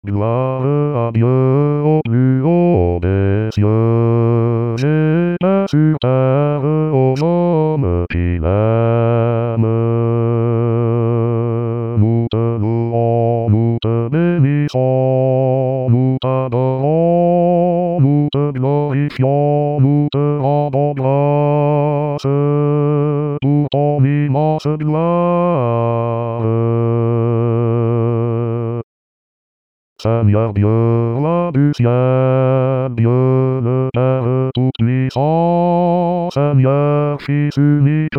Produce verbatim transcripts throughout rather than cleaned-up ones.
Gloire à Dieu au plus haut des cieux, et paix sur terre aux hommes qui l'aiment. Nous te louons, nous te bénissons, nous t'adorons, nous te glorifions, nous te rendons grâce pour ton immense gloire. Seigneur Dieu, roi du ciel, Dieu le Père tout-puissant, Seigneur Fils unique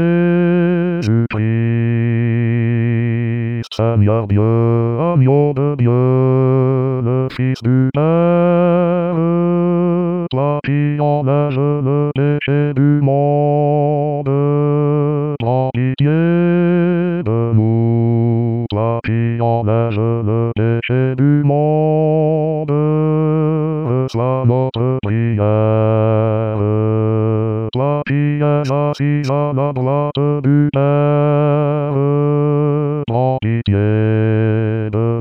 Jésus-Christ, Seigneur Dieu, agneau de Dieu, le Fils du Père, toi qui enlèves le péché du monde, prends pitié de nous, toi qui enlèves le péché du monde, reçois notre prière. Toi qui es assis à la droite du Père, prends pitié de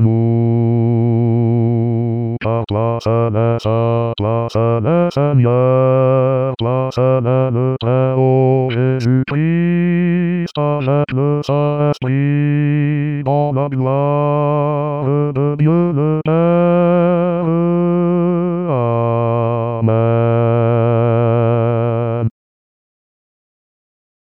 nous. Car toi seul est saint, toi seul est Seigneur, toi seul est le Très-Haut Jésus-Christ, avec le Saint-Esprit, dans la gloire de Dieu le Père.